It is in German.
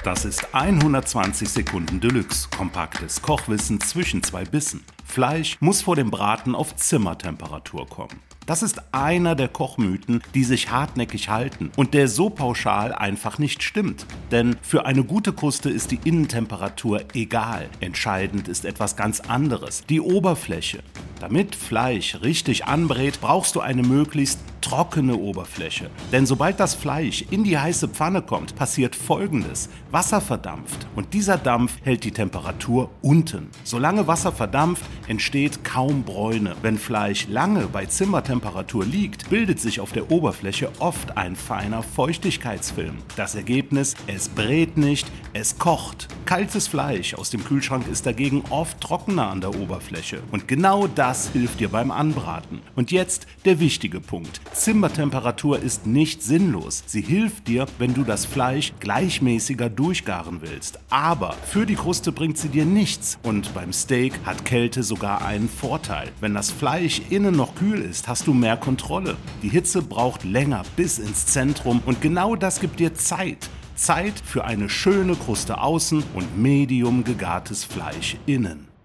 Das ist 120 Sekunden Deluxe, kompaktes Kochwissen zwischen zwei Bissen. Fleisch muss vor dem Braten auf Zimmertemperatur kommen. Das ist einer der Kochmythen, die sich hartnäckig halten und der so pauschal einfach nicht stimmt. Denn für eine gute Kruste ist die Innentemperatur egal. Entscheidend ist etwas ganz anderes, die Oberfläche. Damit Fleisch richtig anbrät, brauchst du eine möglichst trockene Oberfläche. Denn sobald das Fleisch in die heiße Pfanne kommt, passiert Folgendes: Wasser verdampft und dieser Dampf hält die Temperatur unten. Solange Wasser verdampft, entsteht kaum Bräune. Wenn Fleisch lange bei Zimmertemperatur liegt, bildet sich auf der Oberfläche oft ein feiner Feuchtigkeitsfilm. Das Ergebnis: Es brät nicht, es kocht. Kaltes Fleisch aus dem Kühlschrank ist dagegen oft trockener an der Oberfläche. Und genau das hilft dir beim Anbraten. Und jetzt der wichtige Punkt: Zimmertemperatur ist nicht sinnlos. Sie hilft dir, wenn du das Fleisch gleichmäßiger durchgaren willst. Aber für die Kruste bringt sie dir nichts. Und beim Steak hat Kälte sogar einen Vorteil. Wenn das Fleisch innen noch kühl ist, hast du mehr Kontrolle. Die Hitze braucht länger bis ins Zentrum und genau das gibt dir Zeit. Zeit für eine schöne Kruste außen und medium gegartes Fleisch innen.